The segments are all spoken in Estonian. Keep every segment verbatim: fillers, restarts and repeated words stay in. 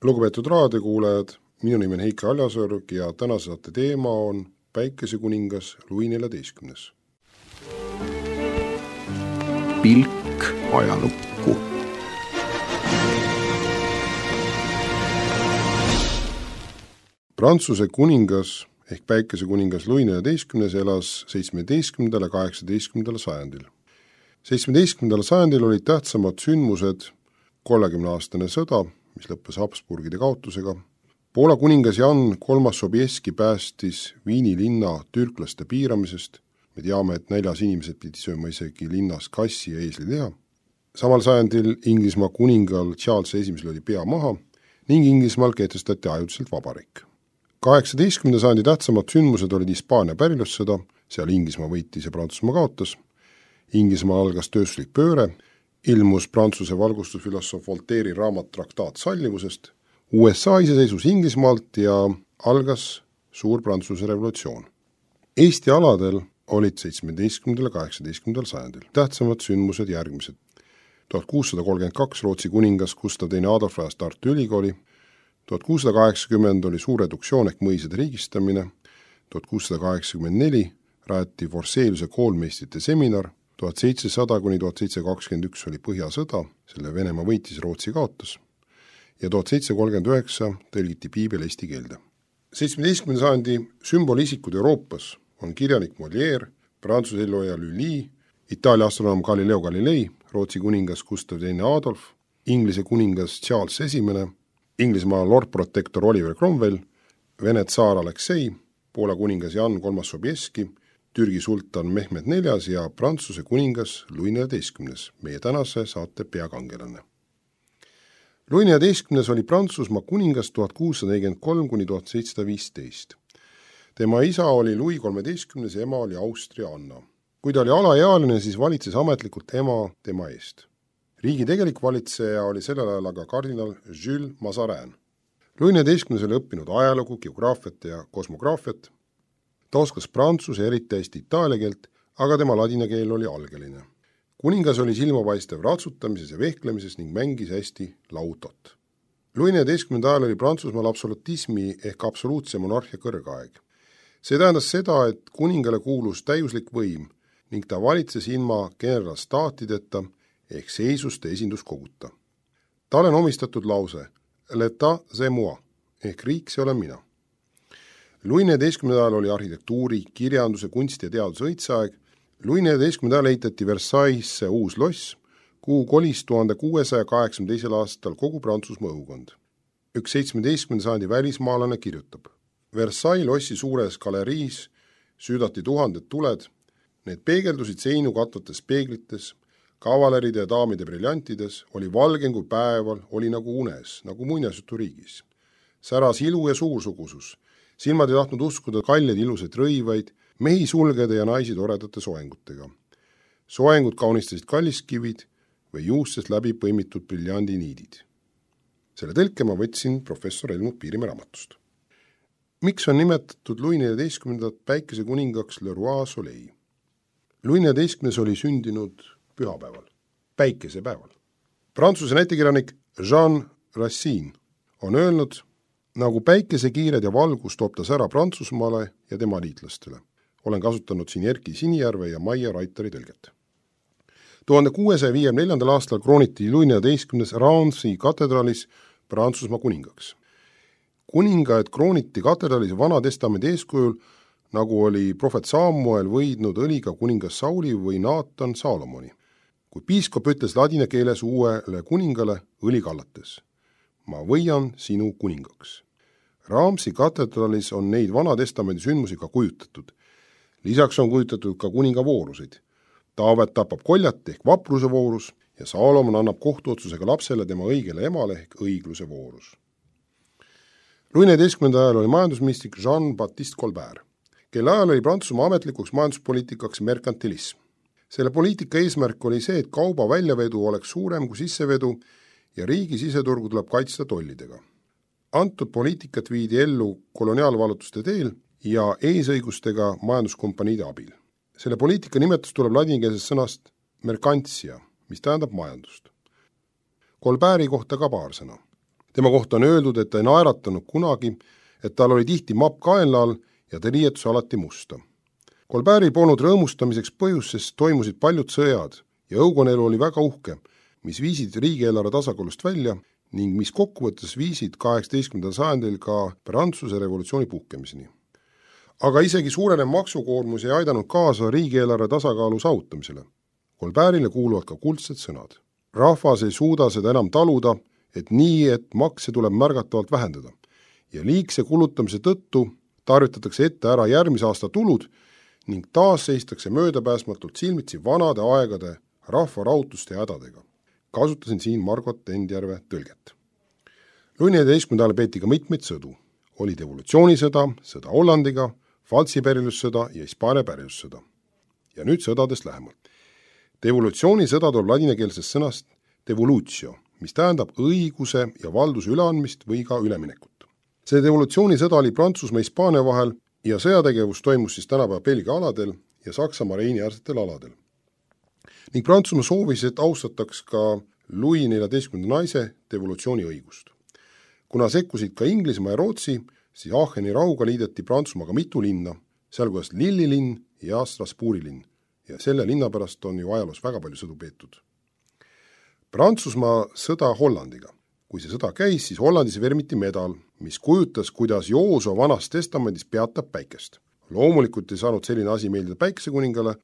Lugupeetud raadiokuulajad, minu nimi on Heiki Aljasõrg ja tänase saate teema on Päikesekuningas Louis neljateistkümnes. Pilk ajalukku. Prantsuse kuningas ehk Päikesekuningas Louis neljateistkümnes elas seitsmeteistkümnendal ja kaheksateistkümnendal sajandil. seitsmeteistkümnendal sajandil olid tähtsamad sündmused kolmekümne aastane sõda, mis lõppes Habsburgide kaotusega. Poola kuningas Jan kolmas Sobieski päästis Viini linna türklaste piiramisest. Me teame, et näljas inimesed pidi sööma isegi linnas kassi ja eeslileha. Samal sajandil Inglismaa kuningal Charles esimesel oli pea maha ning Inglismaal kehtestati ajutiselt vabariik. kaheksateistkümnenda sajandi tähtsamad sündmused olid Hispaania pärilussõda, seal Inglismaa võitis ja Prantsusmaa kaotas. Inglismaal algas tööstuslik pööre, ilmus Prantsuse valgustusfilosoof Voltaire'i raamat Traktaat sallivusest, U S A iseseisvus Inglismaalt ja algas suur Prantsuse revolutsioon. Eesti aladel olid seitsmeteistkümnendal ja kaheksateistkümnendal sajandil. Tähtsamad sündmused järgmised. tuhat kuussada kolmkümmend kaks Rootsi kuningas Gustav teine Adolf rajas Tartu Ülikooli, tuhat kuussada kaheksakümmend oli suur reduktsioon ehk mõisade riigistamine, tuhat kuussada kaheksakümmend neli rajati Forseliuse koolmeistrite seminar, tuhat seitsesada kuni tuhat seitsesada kakskümmend üks oli Põhjasõda, selle Venemaa võitis, Rootsi kaotas, ja tuhat seitsesada kolmkümmend üheksa tõlgiti piibel eesti keelde. seitsmeteistkümnenda sajandi sümbolisikud Euroopas on kirjanik Molière, Prantsuse eluoja Lully, Itaalia astronoom Galileo Galilei, Rootsi kuningas Gustav teine Adolf, Inglise kuningas Charles esimene, Inglismaa Lord Protector Oliver Cromwell, Vene tsaar Aleksei, Poola kuningas Jan kolmas Sobieski, Türgi sultan Mehmed neljas ja Prantsuse kuningas Louis neljateistkümnes, meie tänase saate peakangelane. Louis neljateistkümnes oli Prantsusmaa kuningas tuhat kuussada nelikümmend kolm kuni tuhat seitsesada viisteist. Tema isa oli Louis kolmeteistkümnes ja ema oli Austria Anna. Kui ta oli alaealine, siis valitses ametlikult ema tema eest. Riigi tegelik valitseja oli sellel ajal aga kardinal Jules Mazarin. Louis neljateistkümnes oli õppinud ajalugu, geograafiat ja kosmograafiat. Ta oskas prantsuse ja eriti hästi itaalia keelt, aga tema ladina keel oli algeline. Kuningas oli silmapaistev ratsutamises ja vehklemises ning mängis hästi lautot. Louis neljateistkümnenda ajal oli Prantsusmaal absolutismi ehk absoluutse monarhia kõrgaeg. See tähendas seda, et kuningale kuulus täiuslik võim ning ta valitses ilma generalstaatideta ehk seisuste esinduskoguta. Talle on omistatud lause L'État c'est moi ehk riik see olen mina. Louis neljateistkümnenda ajal oli arhitektuuri, kirjanduse, kunsti ja teaduse õitseaeg. Louis neljateistkümnenda ajal ehitati Versailles'e uus loss, kuhu kolis tuhande kuuesaja kaheksakümne teisel aastal kogu Prantsusmaa õukond. Üks seitsmeteistkümnenda sajandi välismaalane kirjutab. Versailles lossi suures galeriis süüdati tuhanded tuled, need peegeldusid seinu katvates peeglites, kavaleride ja daamide briljantides, oli valgen kui päeval, oli nagu unes, nagu muinasjuturiigis. Säras ilu ja suursugusus. Silmad ei tahtnud uskuda kallid ilusaid rõivaid, mehi sulgede ja naisi toredate soengutega. Soengud kaunistasid kalliskivid või juustest läbi põimitud briljandiniidid. Selle tõlke ma võtsin professor Helmut Piirimäe raamatust. Miks on nimetatud Louis neljateistkümnendat päikesekuningaks Le Roi Soleil? Louis neljateistkümnes oli sündinud pühapäeval, päikesepäeval. Prantsuse näitekirjanik Jean Racine on öelnud, nagu päikesekiired ja valgus toob ta sära Prantsusmaale ja tema liitlastele. Olen kasutanud siin Erki Sinijärve ja Maia Raitari tõlget. tuhande kuuesaja viiekümne neljandal aastal krooniti Louis neljateistkümnes Rainsi katedraalis Prantsusmaa kuningaks. Kuningaid krooniti katedraalis Vana Testamendi eeskujul, nagu oli prohvet Samuel võidnud õliga kuningas Sauli või Naatan Saalomoni. Kui piiskop ütles ladina keeles uuele kuningale õli kallates, ma võian sinu kuningaks. Raamsi katedraalis on neid Vana Testamendi sündmusi ka kujutatud. Lisaks on kujutatud ka kuninga voorusid. Taavet tapab koljat ehk vapruse voorus ja Saalomon annab kohtuotsusega lapsele tema õigele emale ehk õigluse voorus. Louis neljateistkümnenda ajal oli majandusmistik Jean-Baptiste Colbert, kelle ajal oli Prantsusmaa ametlikuks majanduspoliitikaks merkantilism. Selle poliitika eesmärk oli see, et kauba väljavedu oleks suurem kui sissevedu ja riigi siseturgu tuleb kaitsta tollidega. Antud poliitikat viidi ellu koloniaalvallutuste teel ja eesõigustega majanduskompaniide abil. Selle poliitika nimetus tuleb ladinikeelsest sõnast merkantsia, mis tähendab majandust. Colbert'i kohta ka paar sõna. tema kohta on öeldud, et ta ei naeratanud kunagi, et tal oli tihti mapp kaenla all ja ta riietus alati musta. Colbert'il polnud rõõmustamiseks põhjus, sest toimusid paljud sõjad ja õukonelu oli väga uhke, mis viisid riigieelarve tasakaalust välja ning mis kokkuvõttes viisid kaheksateistkümnendal sajandil ka Prantsuse revolutsiooni puhkemiseni. Aga isegi suurenev maksukoormus ei aidanud kaasa riigieelarve tasakaalu saavutamisele. Colbert'ile kuuluvad ka kuldsed sõnad. Rahvas ei suuda seda enam taluda, et nii, et makse tuleb märgatavalt vähendada ja liigse kulutamise tõttu tarvitatakse ette ära järgmise aasta tulud ning taas seistakse möödapääsmatult silmitsi vanade aegade rahva rahutuste ja hädadega. Kasutasin siin Margot Endjärve tõlget. Louis neljateistkümnendal peeti ka mitmeid sõdu. Oli devolutsioonisõda, sõda Hollandiga, Pfalzi pärilussõda ja Hispaania pärilussõda. Ja nüüd sõdadest lähemalt. Devolutsioonisõda tuleb ladinakeelsest sõnast devolutio, mis tähendab õiguse ja valduse üleandmist või ka üleminekut. See devolutsioonisõda oli Prantsusmaa ja Hispaania vahel ja sõjategevus toimus siis tänapäeva Belgia aladel ja Saksamaa Reini-äärsetel aladel. Ning Prantsusmaa soovis, et austataks ka Louis neljateistkümnenda naise devolutsiooni õigust. Kuna sekkusid ka Inglismaa ja Rootsi, siis Aacheni rahuga liideti Prantsusmaaga mitu linna, sealhulgas Lilli linn ja Strasbourgi linn. Ja selle linna pärast on ju ajaloos väga palju sõdu peetud. Prantsusmaa sõda Hollandiga. Kui see sõda käis, siis Hollandis vermiti medal, mis kujutas, kuidas Jooso vanas testamendis peatab päikest. Loomulikult ei saanud selline asi meeldida päikesekuningale.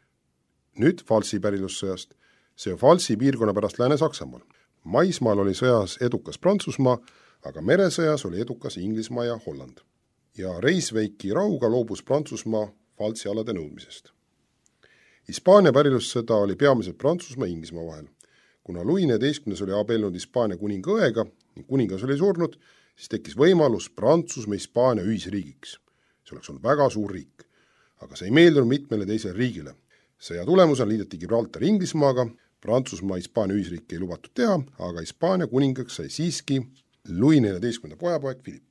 Nüüd Pfalzi pärilussõjast. See Pfalzi piirkonna pärast Lääne-Saksamaal. Maismaal oli sõjas edukas Prantsusmaa, aga meresõjas oli edukas Inglismaa ja Holland. Ja Reisveiki rahuga loobus Prantsusmaa Pfalzi alade nõudmisest. Hispaania pärilussõda oli peamiselt Prantsusmaa ja Inglismaa vahel. Kuna Louis neljateistkümnes oli abiellunud Hispaania kuninga õega ning kuningas oli surnud, siis tekkis võimalus Prantsusmaa ja Hispaania ühisriigiks. See oleks olnud väga suur riik, aga see ei meeldunud mitmele teisele riigile. Sõja tulemusel liideti Gibraltar Inglismaaga, Prantsusmaa ja Hispaania ühisriik ei lubatud teha, aga Hispaania kuningaks sai siiski Louis neljateistkümnenda pojapoeg Philipp.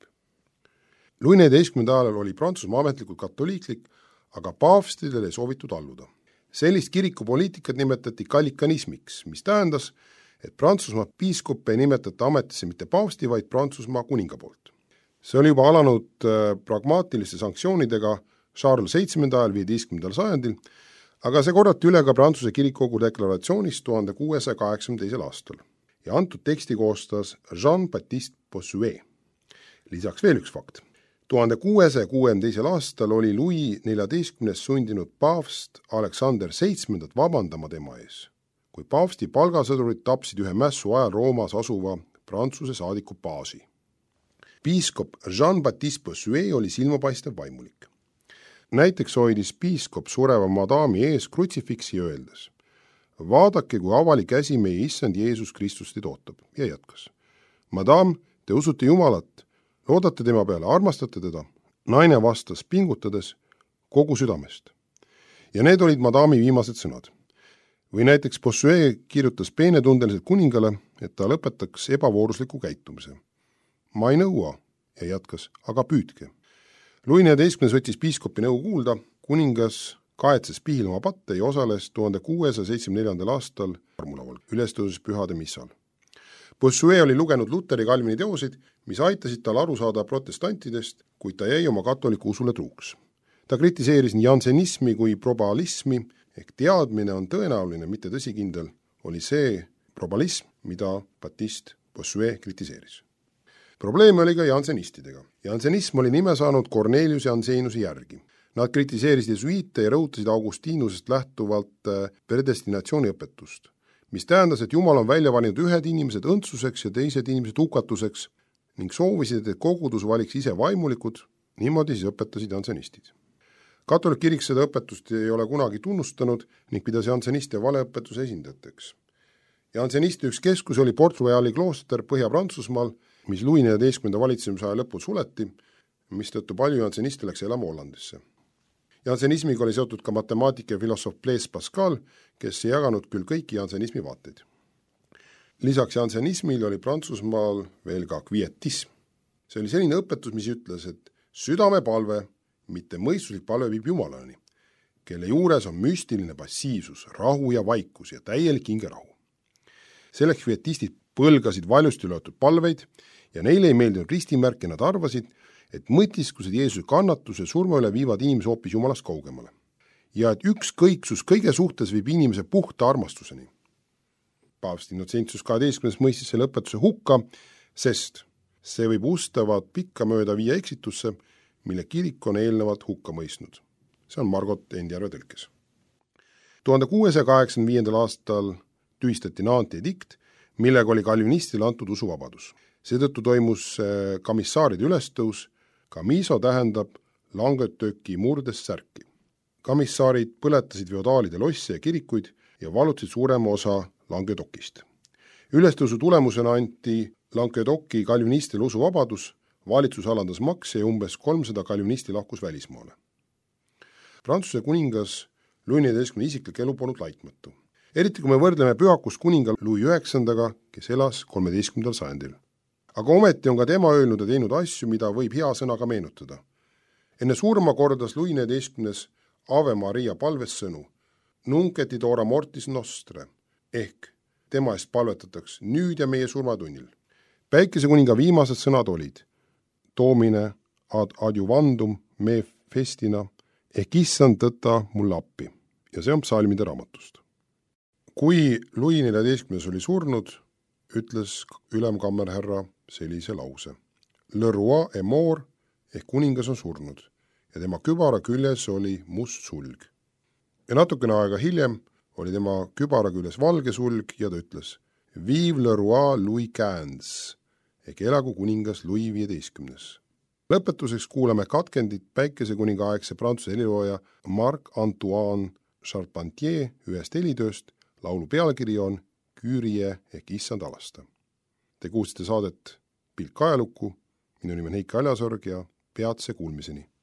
Louis neljateistkümnenda ajal oli Prantsusmaa ametlikult katoliiklik, aga paavstidel ei soovitud alluda. Sellist kirikupoliitikat nimetati kallikanismiks, mis tähendas, et Prantsusmaa piiskoppe ei nimetata ametisse mitte paavsti, vaid Prantsusmaa kuninga poolt. See oli juba alanud pragmaatiliste sanktsioonidega Charles seitsmenda ajal viieteistkümnendal sajandil, aga see korrati üle ka Prantsuse kirikogu deklaratsioonist tuhande kuuesaja kaheksakümne teisel aastal ja antud teksti koostas Jean-Baptiste Bossuet. Lisaks veel üks fakt. tuhande kuuesaja kuuekümne teisel aastal oli Louis neljateistkümnes sundinud paavst Aleksander seitsmendat vabandama tema ees, kui paavsti palgasõdurid tapsid ühe mässu ajal Roomas asuva Prantsuse saadiku baasi. Piiskop Jean-Baptiste Bossuet oli silmapaistev vaimulik. Näiteks hoidis piiskop sureva madami ees krutsifiksi öeldes: vaadake, kui avalik käsi meie issand Jeesus Kristus teid ootab, ja jätkas: madam, te usute Jumalat, loodate tema peale, armastate teda? Naine vastas pingutades kogu südamest. Ja need olid madami viimased sõnad. Või näiteks Bossuet kirjutas peenetundeliselt kuningale, et ta lõpetaks ebavoorusliku käitumise. Ma ei nõua, ja jätkas, aga püüdke. Louis neljateistkümnes võttis piiskopi nõu kuulda, kuningas kaetses pihil oma patte ja osales tuhande kuuesaja seitsmekümne neljandal aastal armulaval ülestõusus pühade missal. Bossuet oli lugenud Luteri Calvini teosid, mis aitasid tal aru saada protestantidest, kuid ta jäi oma katoliku usule truuks. Ta kritiseeris nii jansenismi kui probalismi, ehk teadmine on tõenäoline, mitte tõsikindel, oli see probalism, mida Baptiste Bossuet kritiseeris. Probleem oli ka jansenistidega. Jansenism oli nime saanud Cornelius Jansenuse järgi. Nad kritiseerisid jesuiite ja rõhutasid Augustinusest lähtuvalt predestinatsiooniõpetust, mis tähendas, et Jumal on välja valinud ühed inimesed õndsuseks ja teised inimesed hukatuseks ning soovisid, et kogudus valiks ise vaimulikud, niimoodi siis õpetasid jansenistid. Katolik kirik seda õpetust ei ole kunagi tunnustanud ning pidas janseniste valeõpetuse esindajateks. Janseniste üks keskus oli Port-Royali klooster Põhja-Prantsusmaal, mis Louis neljateistkümnenda valitsemise aja lõpul suleti, mistõttu palju janseniste läks elama Hollandisse. Jansenismiga oli seotud ka matemaatik ja filosoof Blaise Pascal, kes ei jaganud küll kõiki jansenismi vaateid. Lisaks jansenismil oli Prantsusmaal veel ka kvietism. See oli selline õpetus, mis ütles, et südamepalve, mitte mõistuslik palve viib Jumalani, kelle juures on müstiline passiivsus, rahu ja vaikus ja täielik hingerahu. Selleks kvietistid põlgasid valjusti löötud palveid ja neile ei meeldinud ristimärk ja nad arvasid, et mõtiskused Jeesuse kannatuse surma üle viivad inimese hoopis Jumalast kaugemale. Ja et ükskõiksus kõige suhtes viib inimese puhta armastuseni. Paavst Innocentius kaheteistkümnes mõistis selle õpetuse hukka, sest see võib ustavad pikka mööda viia eksitusse, mille kirik on eelnevalt hukka mõistnud. See on Margot Endjärve tõlkes. tuhande kuuesaja kaheksakümne viiendal aastal tühistati Nanti edikt, millega oli kalvinistile antud usuvabadus. Seetõttu toimus komissaaride ülestõus. Kamiso tähendab langetöki murdes särki. Komissaarid põletasid feodaalide losse ja kirikuid ja valutasid suurema osa Languedocist. Ülestõusu tulemusena anti Languedoci kalvinistile usuvabadus, valitsus alandas makse ja umbes kolmsada kalvinisti lahkus välismaale. Prantsuse kuningas Louis neljateistkümne isiklik elu polnud laitmatu. Eriti kui me võrdleme pühakust kuninga Louis üheksandaga, kes elas kolmeteistkümnendal sajandil. Aga ometi on ka tema öelnud ja teinud asju, mida võib hea sõnaga meenutada. Enne surma kordas Louis neljateistkümnes Ave Maria palves sõnu Nunc et ora mortis nostre ehk tema eest palvetataks nüüd ja meie surmatunnil. Päikese kuninga viimased sõnad olid Domine ad adjuvandum me festina ehk issand tõtta mulle appi ja see on psalmide raamatust. Kui Louis neljateistkümnes oli surnud, ütles ülemkammerherra sellise lause. Le roi est mort ehk kuningas on surnud ja tema kübara küljes oli must sulg. Ja natukene aega hiljem oli tema kübara küljes valge sulg ja ta ütles Vive le roi Louis quinze ehk elagu kuningas Louis viieteistkümnes. Lõpetuseks kuulame katkendit Päikese kuninga aegse prantsuse helilooja Marc-Antoine Charpentier ühest helitööst. Laulu pealkiri on Küürie ehk issand alasta. Te kuulsite saadet Pilk ajalukku, minu nimi on Heiki Aljasorg ja peatse kuulmiseni.